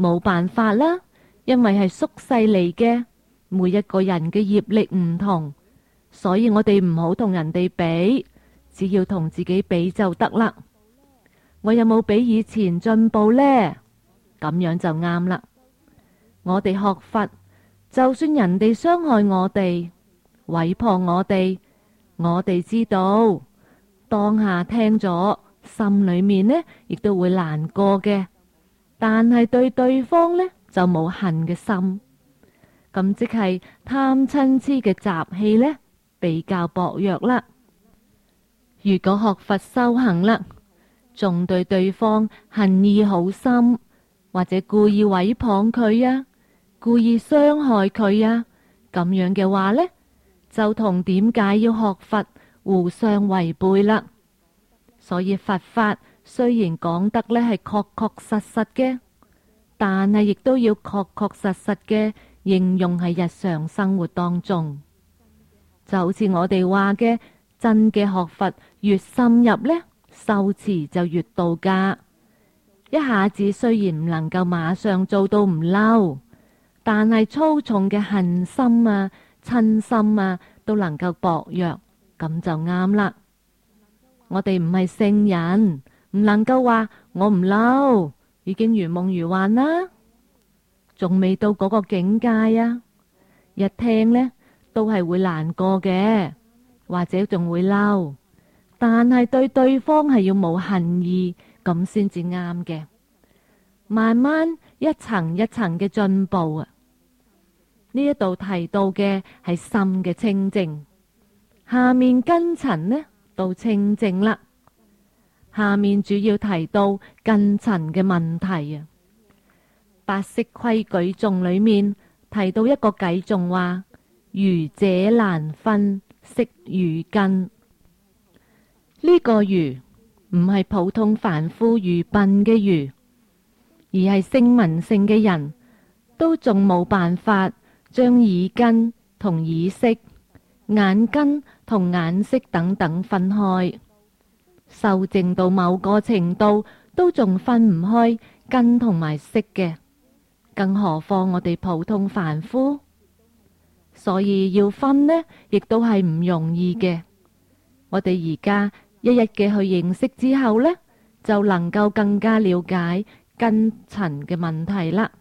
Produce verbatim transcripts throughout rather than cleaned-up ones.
冇辦法啦，因為係宿世嚟嘅，每一個人嘅業力唔同，所以我哋唔好同人哋比，只要同自己比就得啦。我有冇比以前進步呢？咁樣就啱啦。我哋學佛，就算人哋傷害我哋、毀謗我哋，我哋知道當下聽咗，心裏面呢亦都會難過嘅，但係對對方呢就冇恨嘅心，咁即係貪嗔痴嘅習氣呢比較薄弱啦。如果學佛修行啦，仲對對方恨意好深，或者故意毀謗佢啊，故意傷害佢啊，咁樣嘅話呢，就同點解要學佛互相違背啦。所以佛法雖然講得呢係確確實實嘅，但係亦都要確確實實嘅應用喺日常生活當中。就好似我哋話嘅，真嘅學佛越深入呢，修持就越到家。一下子雖然唔能夠馬上做到唔嬲，但係粗重嘅恨心啊、嗔心啊都能夠薄弱，咁就啱啦。我哋唔係聖人，唔能夠話我唔嬲，已經如夢如幻啦，仲未到嗰個境界啊。一聽呢都係會難過嘅，或者仲會嬲，但係對對方係要冇恨意，咁先至啱嘅。慢慢一層一層嘅進步啊！呢一度提到嘅係心嘅清淨，下面根塵呢都清淨啦。下面主要提到根塵嘅問題啊。八識規矩頌裏面提到一個偈頌話：愚者難分識與根。呢個愚唔係普通凡夫愚笨嘅愚，而係聲聞性嘅人都仲冇辦法將耳根同耳識、眼根同眼識等等分開，修證到某個程度都仲分唔開根同埋識嘅，更何況我哋普通凡夫。所以要分呢，亦都係唔容易嘅。我哋而家一一嘅去認識之後呢，就能夠更加了解根塵嘅問題啦。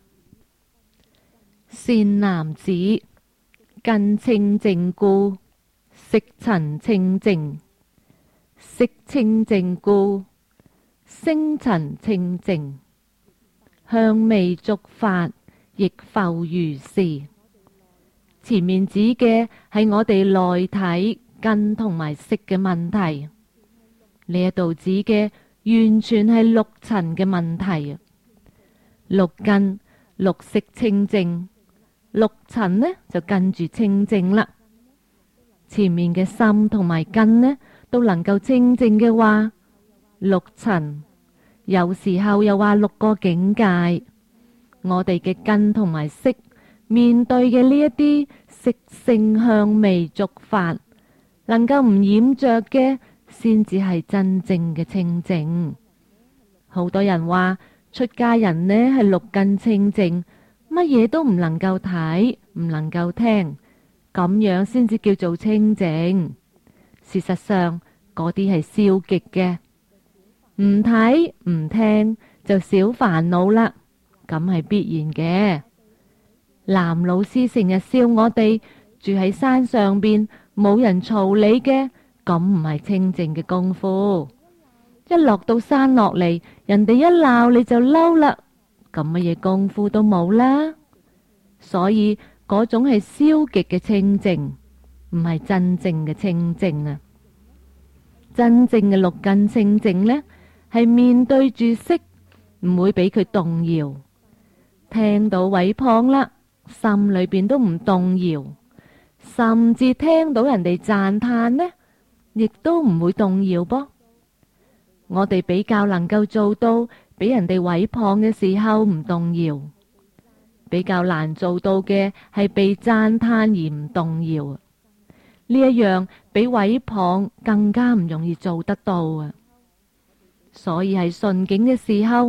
善男子，根清淨故，識塵清淨；識清淨故，聲塵清淨。香味觸法，亦復如是。前面指嘅係我哋內體根同埋識嘅問題，呢一度指嘅完全係六塵嘅問題啊。六根、六識清淨，六塵呢就跟住清淨啦。前面嘅心同埋根呢都能夠清淨嘅話，六塵有時候又話六個境界，我哋嘅根同埋識面對嘅呢一啲色聲香味觸法，能夠唔染着嘅，先至係真正嘅清淨。好多人話出家人呢係六根清淨，乜嘢都唔能夠睇，唔能夠聽，咁樣先至叫做清淨。事實上嗰啲係消極嘅，唔睇唔聽就少煩惱啦，咁係必然嘅。藍老師成日笑我哋住喺山上邊，冇人嘈你嘅，咁唔係清淨嘅功夫。一落到山落嚟，人哋一鬧你就嬲啦，咁乜嘢功夫都冇啦。所以嗰種係消極嘅清淨，唔係真正嘅清淨啊。真正嘅六根清淨呢，係面對住識，唔會俾佢動搖。聽到毀謗啦，心裏邊都唔動搖，甚至聽到人哋讚嘆呢，亦都唔會動搖噃。我哋比較能夠做到，俾人哋毀謗嘅時候唔動搖，比較難做到嘅係被讚嘆而唔動搖。呢一樣比毀謗更加唔容易做得到啊！所以喺順境嘅時候，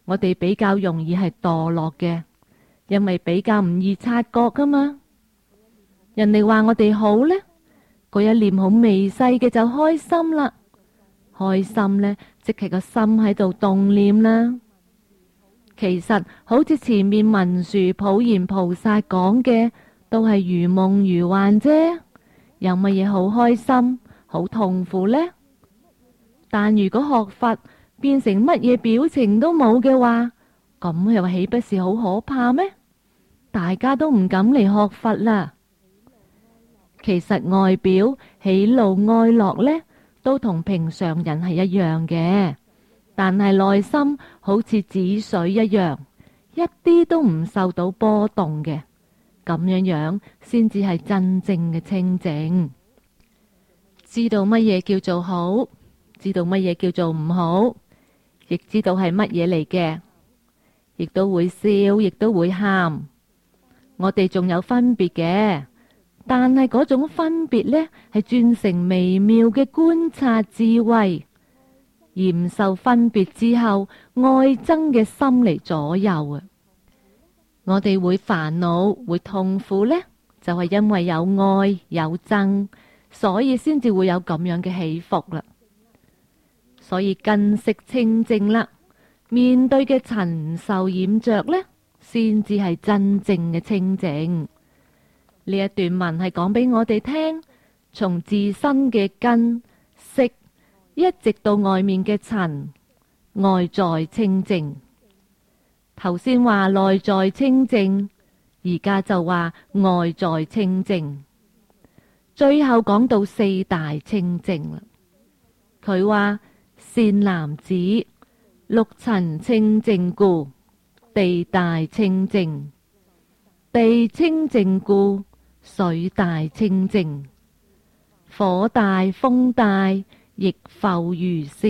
我哋比較容易係墮落嘅，因為比較唔易察覺噶嘛。人哋話我哋好呢，嗰一念好微細嘅就開心啦。開心呢，即係個心喺度動念啦。其實好似前面文殊普賢菩薩講嘅，都係如夢如幻啫。有乜嘢好開心、好痛苦呢？但如果學佛變成乜嘢表情都冇嘅話，咁又豈不是好可怕咩？大家都唔敢嚟學佛啦。其實外表喜怒哀樂呢，都同平常人係一樣嘅，但係內心好似止水一樣，一啲都唔受到波動嘅，咁樣樣先至係真正嘅清淨。知道乜嘢叫做好，知道乜嘢叫做唔好，亦知道係乜嘢嚟嘅，亦都會笑，亦都會喊。我哋仲有分別嘅，但係嗰種分別呢，係轉成微妙嘅觀察智慧，而唔受分別之後愛憎嘅心嚟左右啊！我哋會煩惱會痛苦呢，就係因為有愛有憎，所以先至會有咁樣嘅起伏啦。所以根識清淨啦，面對嘅塵受染着呢，先至係真正嘅清淨。呢一段文係講俾我哋聽，從自身嘅根識一直到外面嘅塵，外在清淨。頭先話內在清淨，而家就話外在清淨。最後講到四大清淨啦。佢話善男子，六塵清淨故，地大清淨；地清淨故，水大清淨；火大風大，亦復如是。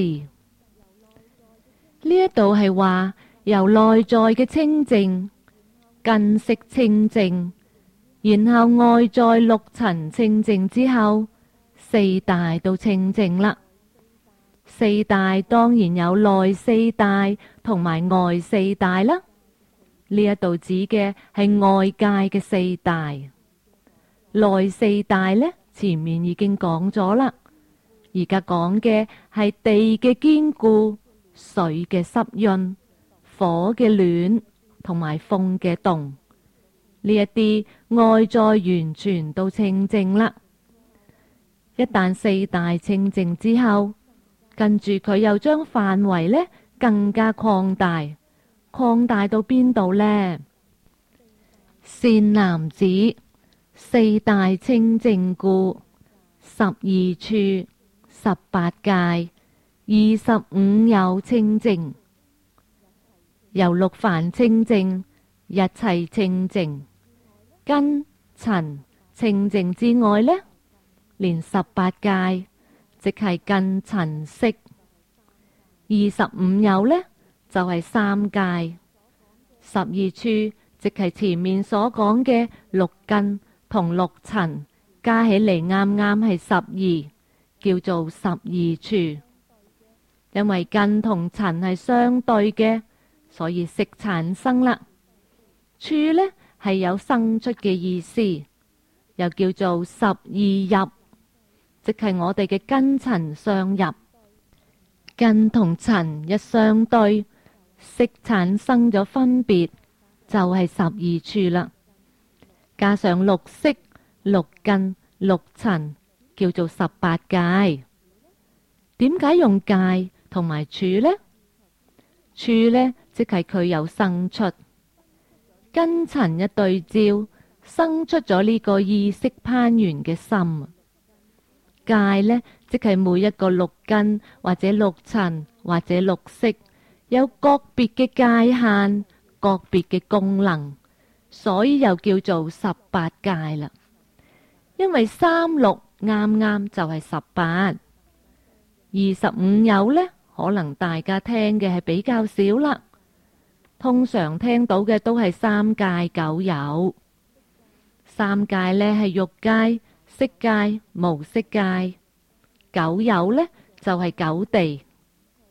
呢一度係話由內在嘅清淨，根識清淨，然後外在六塵清淨之後，四大都清淨啦。四大當然有內四大同埋外四大啦。呢一度指嘅係外界嘅四大，內四大呢，前面已經講咗啦。而家講嘅係地嘅堅固、水嘅濕潤、火嘅暖同埋風嘅動。呢一啲外在完全都清淨啦。一旦四大清淨之後，跟住佢又將範圍呢更加擴大，擴大到邊度呢？善男子，四大清淨故，十二處、十八界、二十五有清淨，由六凡清淨，一切清淨，根塵清淨之外呢，連十八界，即係根塵識，二十五有呢，就係、是、三界，十二處即係前面所講嘅六根同六塵加起嚟啱啱係十二，叫做十二處。因為根同塵係相對嘅，所以識產生啦。處呢係有生出嘅意思，又叫做十二入。即係我哋嘅根塵相入，根同塵一相對，識產生咗分別，就係十二處啦。加上六識、六根、六塵，叫做十八界。點解用界同埋處呢？處呢，即係佢有生出，根塵一對照，生出咗呢個意識攀緣嘅心。界呢，即係每一個六根或者六塵或者六識，有個別嘅界限，個別嘅功能，所以又叫做十八界啦。因為三六啱啱就係十八，二十五有呢，可能大家聽嘅係比較少啦。通常聽到嘅都係三界九有，三界呢係欲界、色界、無色界，九有呢就係、是、九地。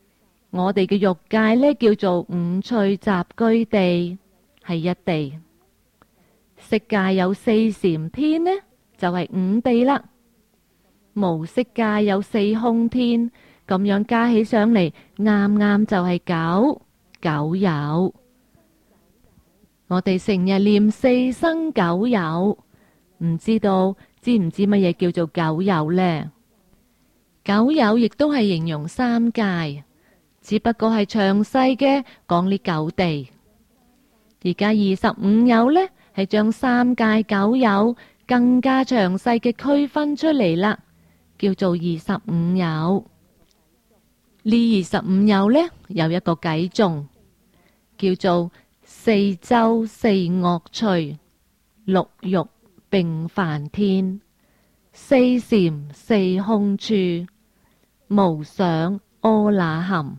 我哋嘅欲界呢，叫做五趣集居地，係一地。色界有四禪天呢，就係五地啦。無色界有四空天，咁樣加起上嚟，啱啱就係九九有。我哋成日念四生九有，唔知道知唔知乜嘢叫做九有呢？九有亦都係形容三界，只不過係詳細嘅講呢九地。而家二十五有呢，係將三界九有更加詳細嘅區分出嚟啦，叫做二十五有。呢二十五有呢，有一個偈頌，叫做四洲四惡趣，六欲並梵天，四禪四空處，無想阿那含。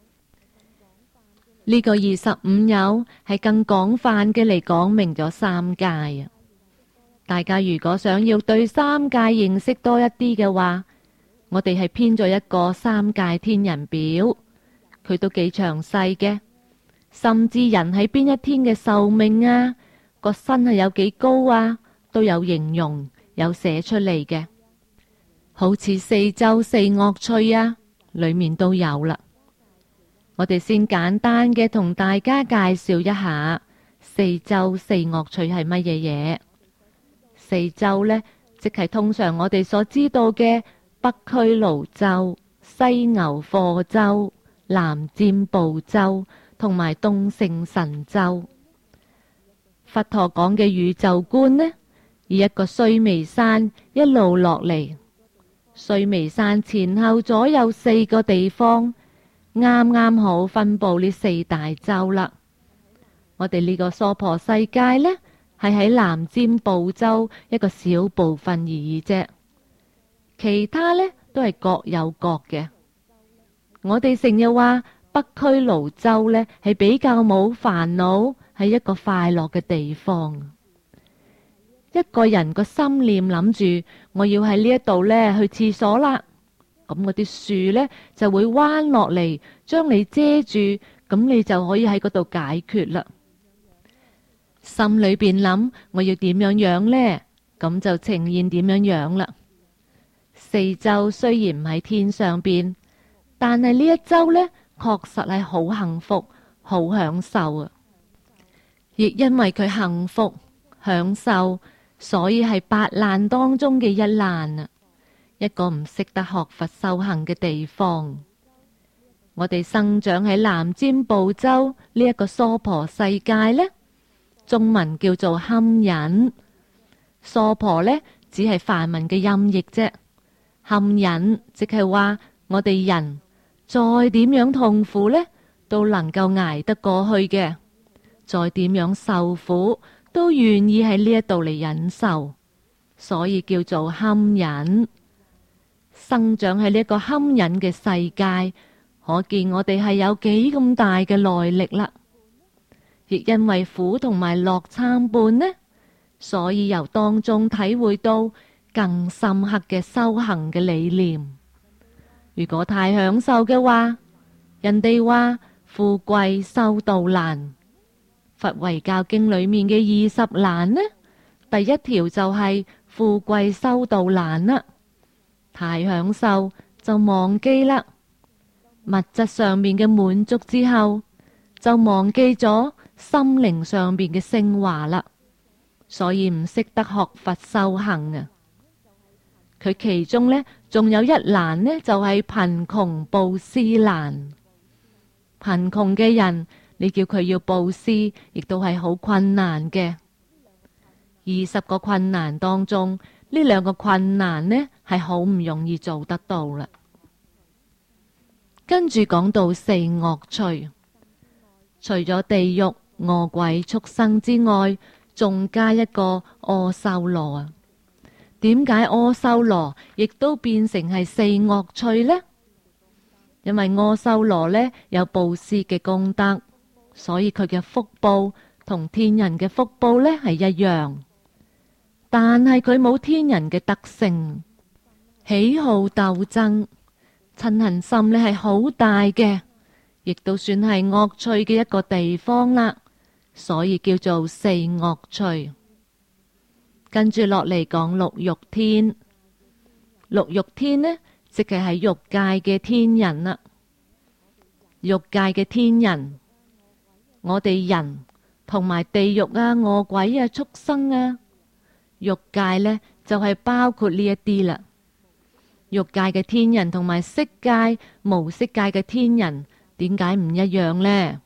呢個二十五有係更廣泛嘅嚟講明咗三界啊！大家如果想要對三界認識多一啲嘅話，我哋係編咗一個三界天人表，佢都幾詳細嘅，甚至人喺邊一天嘅壽命啊，個身係有幾高啊，都有形容，有寫出嚟嘅。好似四洲四惡趣啊，裏面都有啦。我哋先簡單嘅同大家介紹一下四洲四惡趣係乜嘢嘢。四洲呢，即係通常我哋所知道嘅北俱盧洲、西牛貨洲、南瞻部洲同埋東勝神洲。佛陀講嘅宇宙觀呢，以一個須彌山一路落嚟，須彌山前後左右四個地方，啱啱好分布呢四大洲啦。我哋呢個娑婆世界呢，係喺南瞻部洲一個小部分而已啫，其他呢都係各有各嘅。我哋成日話北俱盧洲呢係比較冇煩惱，係一個快樂嘅地方。一個人個心念諗住我要喺呢一度呢去廁所啦，咁嗰啲樹呢就會彎落嚟將你遮住，咁你就可以喺嗰度解決啦。心裏邊諗我要點樣樣呢，咁就呈現點樣樣啦。四洲雖然唔喺天上邊，但係呢一洲呢確實係好幸福、好享受啊！亦因為佢幸福、享受，所以係八難當中嘅一難啊！一個唔識得學佛修行嘅地方。我哋生長喺南瞻部洲呢一個娑婆世界呢，中文叫做堪忍。娑婆呢只係梵文嘅音譯啫，堪忍即係話我哋人再點樣痛苦呢，都能夠捱得過去嘅，再點樣受苦都願意喺呢一度嚟忍受，所以叫做堪忍。生長喺呢一個堪忍嘅世界，可見我哋係有幾咁大嘅耐力啦。亦因為苦同埋樂參半呢，所以由當中體會到更深刻嘅修行嘅理念。如果太享受嘅話，人哋話富貴修道難。佛遺教經裏面嘅二十難呢，第一條就係富貴修道難啦。太享受就忘記啦，物質上面嘅滿足之後，就忘記咗心靈上邊嘅升華啦。所以唔識得學佛修行啊。佢其中呢，仲有一難呢，就係貧窮布施難。貧窮嘅人，你叫佢要布施，亦都係好困難嘅。二十個困難當中，呢兩個困難呢係好唔容易做得到啦。跟住講到四惡趣，除咗地獄、餓鬼、畜生之外，仲加一個阿修羅啊。點解阿修羅亦都變成係四惡趣呢？因為阿修羅呢有布施嘅功德，所以佢嘅福報同天人嘅福報呢係一樣。但係佢冇天人嘅德性，喜好鬥爭，嗔恨心呢係好大嘅， 亦都算係惡趣嘅一個地方啦，所以叫做四惡趣。跟住落嚟講六欲天，六欲天呢，即係喺欲界嘅天人啦。欲界嘅天人，我哋人同埋地獄啊、餓鬼啊、畜生啊，欲界呢，就係包括呢一啲啦。欲界嘅天人同埋色界、無色界嘅天人，點解唔一樣呢？